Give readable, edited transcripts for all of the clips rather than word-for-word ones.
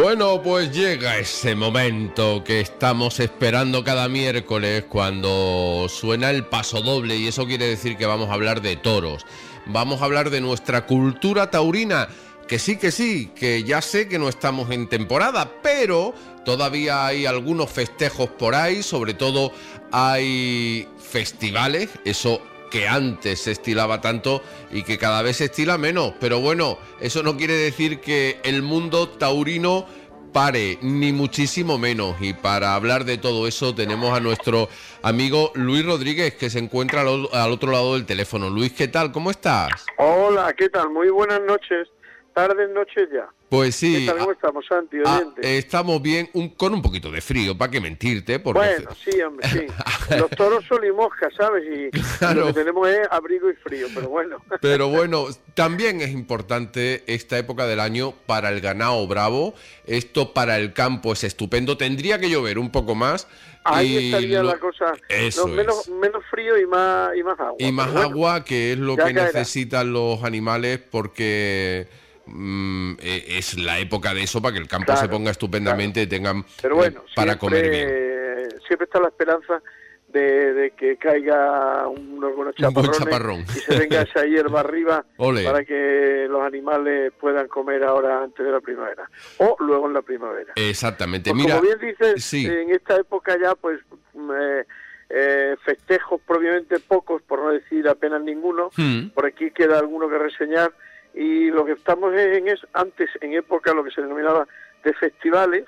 Bueno, pues llega ese momento que estamos esperando cada miércoles cuando suena el pasodoble, y eso quiere decir que vamos a hablar de toros. Vamos a hablar de nuestra cultura taurina, que sí, que ya sé que no estamos en temporada, pero todavía hay algunos festejos por ahí, sobre todo hay festivales, eso que antes se estilaba tanto y que cada vez se estila menos. Pero bueno, eso no quiere decir que el mundo taurino pare, ni muchísimo menos. Y para hablar de todo eso tenemos a nuestro amigo Luis Rodríguez, que se encuentra al otro lado del teléfono. Luis, ¿qué tal? ¿Cómo estás? Hola, ¿qué tal? Muy buenas noches. Tardes, noches ya. Pues sí. ¿Qué tal? ¿Cómo estamos, Santi? Estamos bien, con un poquito de frío, ¿para qué mentirte? Porque... Bueno, sí, hombre, sí. Los toros son y moscas, ¿sabes? Y claro, lo que tenemos es abrigo y frío, pero bueno. Pero bueno, también es importante esta época del año para el ganado bravo. Esto para el campo es estupendo. Tendría que llover un poco más. Ahí estaría la cosa. Menos frío y más agua. Y más agua, que es lo que necesitan los animales, porque... es la época de eso, para que el campo se ponga estupendamente y tengan para comer bien. Siempre está la esperanza de que caiga unos buenos chaparrón y se venga esa hierba arriba para que los animales puedan comer ahora antes de la primavera o luego en la primavera. Exactamente. Pues como bien dices, en esta época ya pues festejos propiamente pocos, por no decir apenas ninguno. Por aquí queda alguno que reseñar. Y lo que estamos antes, en época, lo que se denominaba de festivales,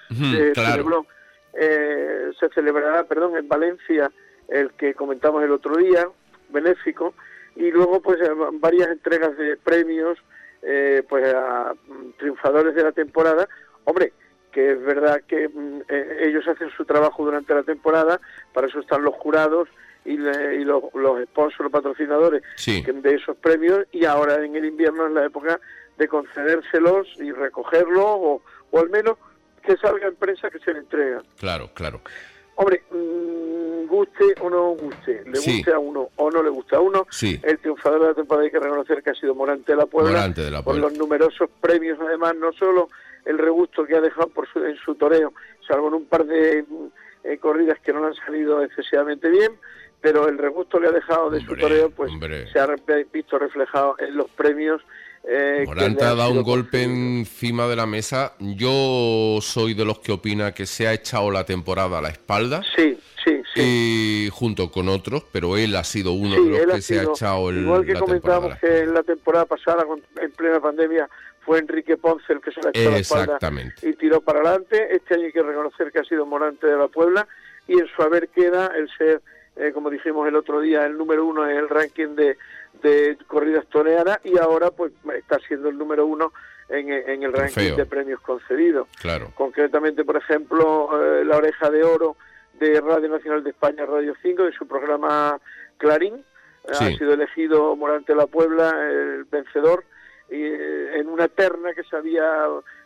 se celebrará, en Valencia, el que comentamos el otro día, benéfico, y luego pues varias entregas de premios pues a triunfadores de la temporada. Hombre, que es verdad que ellos hacen su trabajo durante la temporada, para eso están los jurados y los sponsors, los patrocinadores de esos premios, y ahora en el invierno es la época de concedérselos y recogerlos, o al menos que salga en prensa que se le entrega. Claro. Hombre, guste o no guste, le guste a uno o no le guste a uno, el triunfador de la temporada hay que reconocer que ha sido Morante de la Puebla, por los numerosos premios, además, no solo el regusto que ha dejado en su toreo, salvo en un par de corridas que no le han salido excesivamente bien, pero el regusto que ha dejado de su toreo pues se ha visto reflejado en los premios. Morante ha dado un golpe encima de la mesa. Yo soy de los que opina que se ha echado la temporada a la espalda. Sí. Y junto con otros, pero él ha sido uno de los que se ha echado igual que comentábamos que en la temporada pasada, en plena pandemia, fue Enrique Ponce el que se la echó a la espalda y tiró para adelante. Este año hay que reconocer que ha sido Morante de la Puebla, y en su haber queda el ser, como dijimos el otro día, el número uno en el ranking de corridas toreadas, y ahora pues está siendo el número uno en el ranking de premios concedidos. Claro. Concretamente, por ejemplo, la Oreja de Oro de Radio Nacional de España, Radio 5, de su programa Clarín, ha sido elegido Morante de la Puebla el vencedor, y en una terna que se había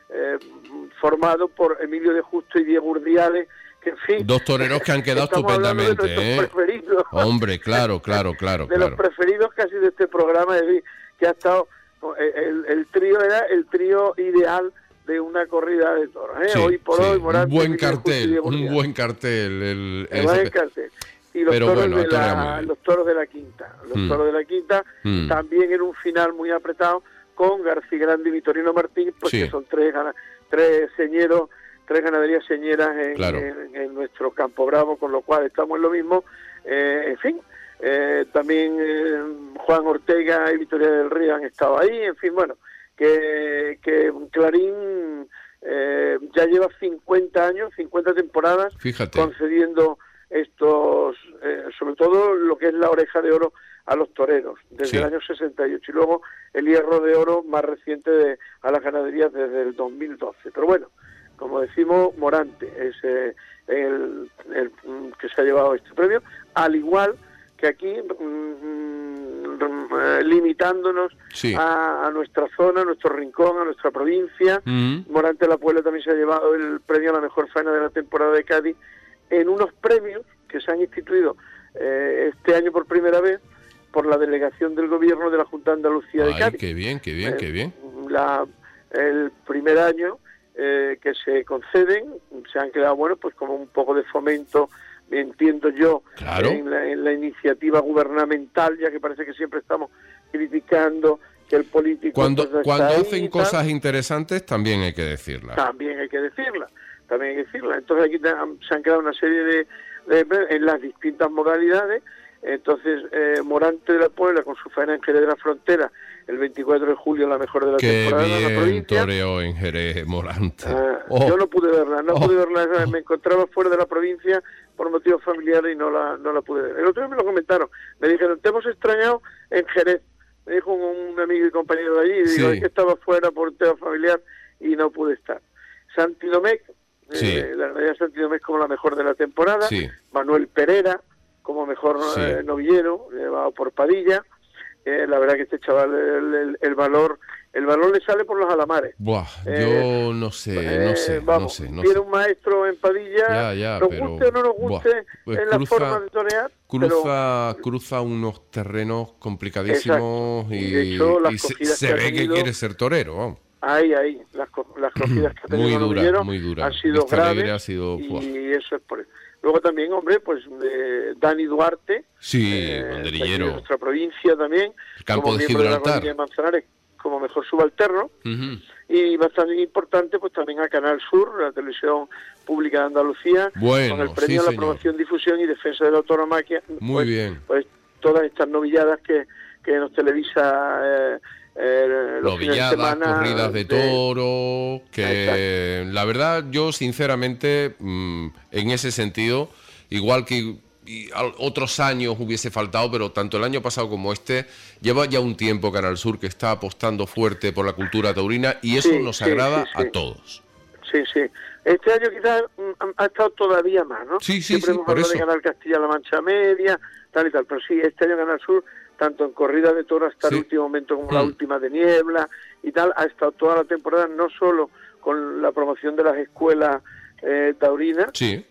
formado por Emilio de Justo y Diego Urdiales, que en fin... Dos toreros que han quedado estupendamente, preferidos. Hombre, claro. De los preferidos casi de este programa, es decir, que ha estado... El trío era el trío ideal de una corrida de toros, hoy por hoy, Morante, un buen cartel. Y los toros de la Quinta. Los toros de la Quinta también en un final muy apretado, con García Grande y Vitorino Martín, pues que son tres ganaderías señeras en nuestro Campo Bravo, con lo cual estamos en lo mismo. En fin, también Juan Ortega y Victoria del Río han estado ahí, en fin, bueno, que Clarín ya lleva 50 años, 50 temporadas, concediendo estos, sobre todo lo que es la Oreja de Oro a los toreros, desde el año 68, y luego el Hierro de Oro más reciente a las ganaderías desde el 2012. Pero bueno, como decimos, Morante es el que se ha llevado este premio, al igual que aquí, limitándonos a nuestra zona, a nuestro rincón, a nuestra provincia. Morante de la Puebla también se ha llevado el premio a la mejor faena de la temporada de Cádiz, en unos premios que se han instituido este año por primera vez por la delegación del gobierno de la Junta de Andalucía de Cádiz. Qué bien. El primer año que se conceden se han quedado, bueno, pues como un poco de fomento, entiendo yo, claro, en la iniciativa gubernamental, ya que parece que siempre estamos criticando que el político... Cuando hacen ahí, cosas interesantes también hay que decirlas. También hay que decirlas. Entonces aquí se han quedado una serie de en las distintas modalidades. Entonces, Morante de la Puebla, con su faena en Jerez de la Frontera, el 24 de julio, la mejor de la temporada de la provincia. Qué bien toreó en Jerez Morante. Yo no pude verla, me encontraba fuera de la provincia por motivos familiares y no la pude ver. El otro día me lo comentaron, me dijeron, te hemos extrañado en Jerez. Me dijo un amigo y compañero de allí, y digo, es que estaba fuera por un tema familiar y no pude estar. Santi Domecq, la realidad de Santi Domecq como la mejor de la temporada. Manuel Pereira como mejor novillero, llevado por Padilla. La verdad que este chaval, el valor le sale por los alamares. Buah, yo no sé. Tiene un maestro en Padilla, guste o no nos guste, pues en la forma de torear. Cruza unos terrenos complicadísimos y se ve que quiere ser torero, vamos. Ahí, las cogidas que ha tenido muy dura. Han sido graves y eso es por eso. Luego también, hombre, pues Dani Duarte, banderillero de nuestra provincia también, el campo como de miembro Gibraltar, de Manzanares, como mejor subalterno, y bastante importante, pues también a Canal Sur, la televisión pública de Andalucía, con el premio a la promoción, difusión y defensa de la autonomaquia. Muy bien. Pues todas estas novilladas que nos televisa los fines de semana, corridas de toro, que la verdad yo sinceramente en ese sentido, igual que otros años hubiese faltado, pero tanto el año pasado como este, lleva ya un tiempo Canal Sur que está apostando fuerte por la cultura taurina y eso nos agrada a todos. Sí. Este año quizás ha estado todavía más, ¿no? Siempre hemos hablado de Canal Castilla-La Mancha Media, tal y tal, pero sí, este año Canal Sur, tanto en corrida de toros hasta el último momento como la última de Niebla y tal, ha estado toda la temporada no solo con la promoción de las escuelas taurinas,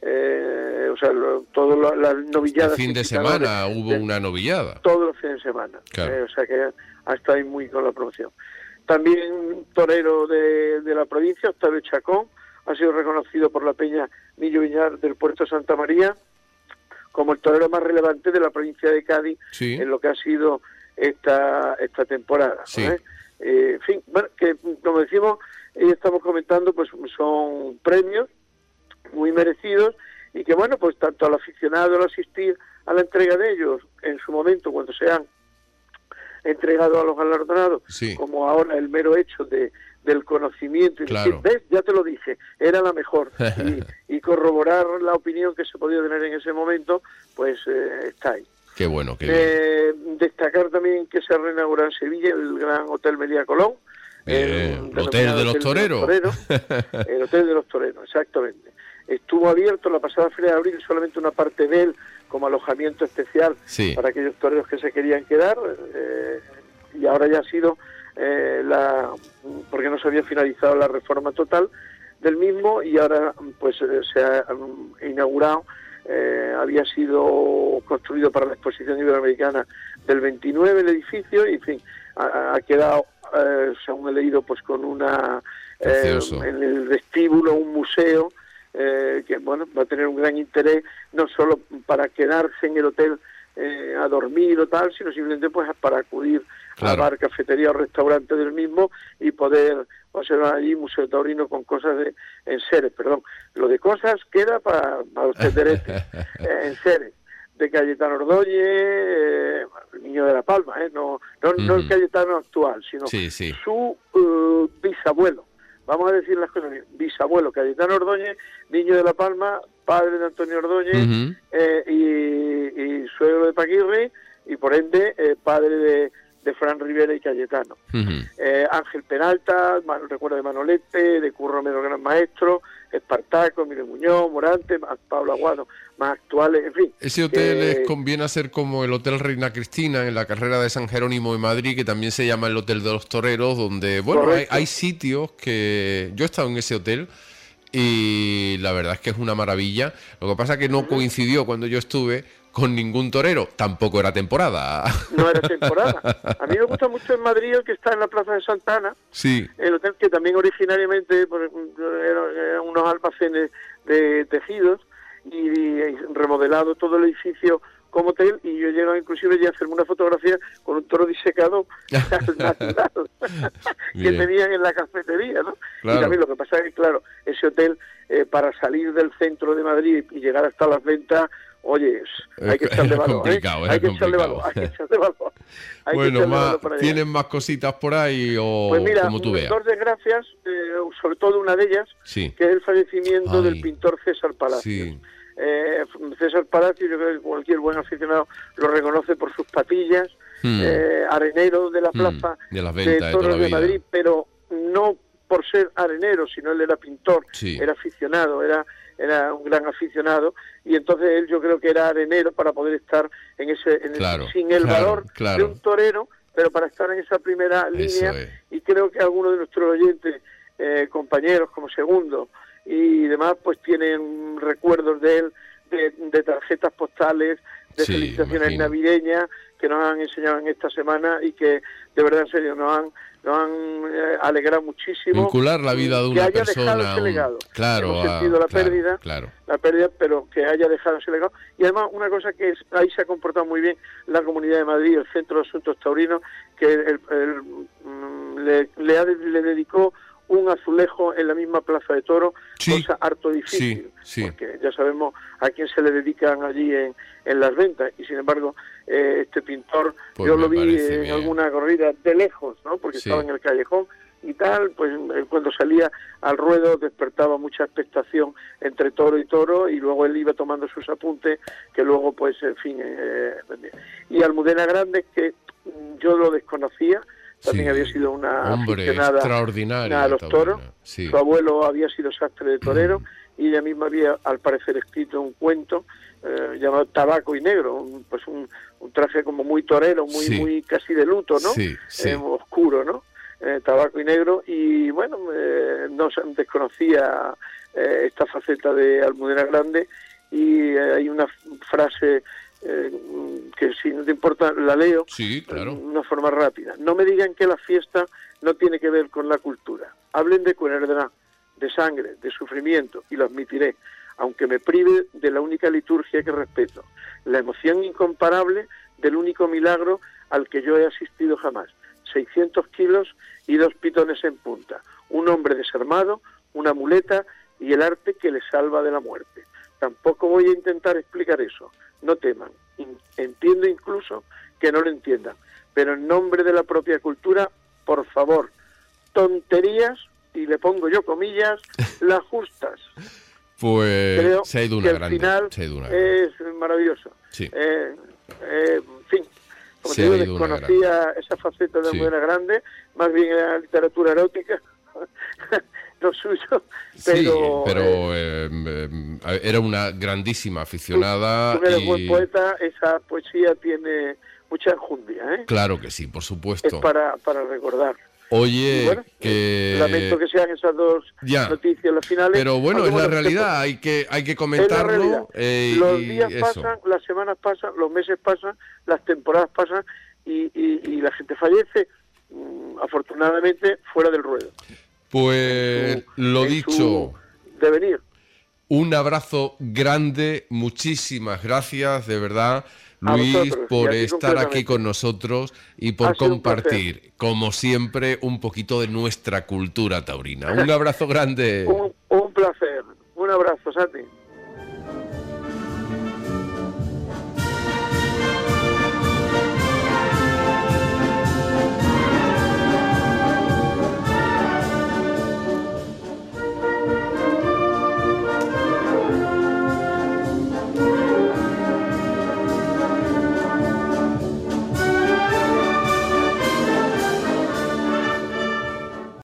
todas las novilladas. El fin de semana hubo una novillada. Todos los fines de semana, o sea que ha estado ahí muy con la promoción. También torero de la provincia, Octavio Chacón, ha sido reconocido por la Peña Millo Viñar del Puerto Santa María como el torero más relevante de la provincia de Cádiz en lo que ha sido esta temporada. En fin, bueno, que como decimos y estamos comentando, pues son premios muy merecidos y que bueno, pues tanto al aficionado al asistir a la entrega de ellos en su momento cuando sean entregados a los galardonados, como ahora el mero hecho del conocimiento y decir, ¿ves? Ya te lo dije, era la mejor y corroborar la opinión que se podía tener en ese momento, pues está ahí. Qué bueno, qué bien. Destacar también que se reinaugura en Sevilla el Gran Hotel Meliá Colón, el Hotel de los Toreros. El Hotel de los Toreros, exactamente. Estuvo abierto la pasada feria de abril, solamente una parte de él como alojamiento especial para aquellos toreros que se querían quedar, y ahora ya ha sido porque no se había finalizado la reforma total del mismo y ahora pues se ha inaugurado. Había sido construido para la exposición iberoamericana del 29 el edificio y en fin ha quedado según he leído pues con una en el vestíbulo un museo que bueno va a tener un gran interés no solo para quedarse en el hotel a dormir o tal, sino simplemente pues para acudir a bar, cafetería o restaurante del mismo y poder observar allí Museo Taurino con cosas en seres, lo de cosas queda para usted derecho, en seres, de Cayetano Ordóñez, el Niño de la Palma, no el Cayetano actual, sino su bisabuelo. Vamos a decir las cosas bien. Bisabuelo Cayetano Ordóñez, Niño de la Palma, padre de Antonio Ordóñez y suegro de Paquirri y por ende padre de Fran Rivera y Cayetano. Ángel Peralta, recuerdo de Manolete, de Curro Romero Gran Maestro, Espartaco, Emilio Muñoz, Morante, Pablo Aguado, más actuales, en fin. Ese hotel les conviene hacer como el Hotel Reina Cristina en la carrera de San Jerónimo de Madrid, que también se llama el Hotel de los Toreros, donde, bueno, hay sitios que... Yo he estado en ese hotel y la verdad es que es una maravilla. Lo que pasa es que no coincidió cuando yo estuve con ningún torero. Tampoco era temporada. No era temporada. A mí me gusta mucho en Madrid el que está en la Plaza de Santa Ana, sí. El hotel que también originariamente pues, eran unos almacenes de tejidos y remodelado todo el edificio como hotel, y yo llego inclusive ya a hacerme una fotografía con un toro disecado natural que tenían en la cafetería, ¿no? Claro. Y también lo que pasa es que, claro, ese hotel para salir del centro de Madrid y llegar hasta las ventas, oye, hay que echarle valor, hay que echarle valor, hay que echarle valor. Bueno, ¿tienen más cositas por ahí o pues mira, como tú veas? Dos desgracias, sobre todo una de ellas, sí. que es el fallecimiento del pintor César Palacios. Sí. César Palacios, yo creo que cualquier buen aficionado lo reconoce por sus patillas, arenero de la plaza de las ventas de Toros de Madrid, vida. pero no por ser arenero, sino él era pintor, sí. era aficionado, era un gran aficionado, y entonces él yo creo que era arenero para poder estar en ese sin el valor de un torero, pero para estar en esa primera línea, y creo que algunos de nuestros oyentes, compañeros como Segundo y demás, pues tienen recuerdos de él, de tarjetas postales, de felicitaciones navideñas que nos han enseñado en esta semana y que de verdad en serio nos han alegrado muchísimo. Vincular la vida de una persona. Que haya dejado ese legado. Claro. Hemos sentido la pérdida, pero que haya dejado ese legado. Y además una cosa que ahí se ha comportado muy bien la Comunidad de Madrid, el Centro de Asuntos Taurinos, que le dedicó un azulejo en la misma Plaza de Toros, cosa harto difícil, porque ya sabemos a quién se le dedican allí en las ventas, y sin embargo este pintor, pues yo lo vi en alguna corrida de lejos, ¿no? Porque estaba en el callejón y tal, pues cuando salía al ruedo despertaba mucha expectación entre toro y toro, y luego él iba tomando sus apuntes, que luego pues en fin, y Almudena Grandes, que yo lo desconocía, también había sido una aficionada extraordinaria a los toros. Su abuelo había sido sastre de torero y ella misma había, al parecer, escrito un cuento llamado Tabaco y Negro, un traje como muy torero, muy casi de luto, ¿no? Oscuro, ¿no? Tabaco y Negro, y bueno, no se desconocía esta faceta de Almudena Grande, y hay una frase que si no te importa la leo de una forma rápida. No me digan que la fiesta no tiene que ver con la cultura. Hablen de crueldad, de sangre, de sufrimiento, y lo admitiré, aunque me prive de la única liturgia que respeto, la emoción incomparable del único milagro al que yo he asistido jamás. 600 kilos y 2 pitones en punta, un hombre desarmado, una muleta y el arte que le salva de la muerte. Tampoco voy a intentar explicar eso. No teman. Entiendo incluso que no lo entiendan. Pero en nombre de la propia cultura, por favor, tonterías, y le pongo yo comillas, las justas. Pues creo se ha ido una que grande. Al final es maravilloso. En fin, como te digo, desconocía esa faceta de Almudena Grande, más bien en la literatura erótica. Lo suyo, pero era una grandísima aficionada. Tú eres buen poeta, esa poesía tiene mucha enjundia, ¿eh? Claro que sí, por supuesto. Es para recordar. Oye, bueno, lamento que sean esas dos noticias las finales. Pero bueno, es la realidad, hay que comentarlo. Los días pasan, las semanas pasan, los meses pasan, las temporadas pasan, y la gente fallece, afortunadamente, fuera del ruedo. Pues lo dicho, devenir. Un abrazo grande, muchísimas gracias, de verdad, Luis, por estar aquí con nosotros y por compartir, como siempre, un poquito de nuestra cultura taurina. Un abrazo grande. Un placer, un abrazo, Santi.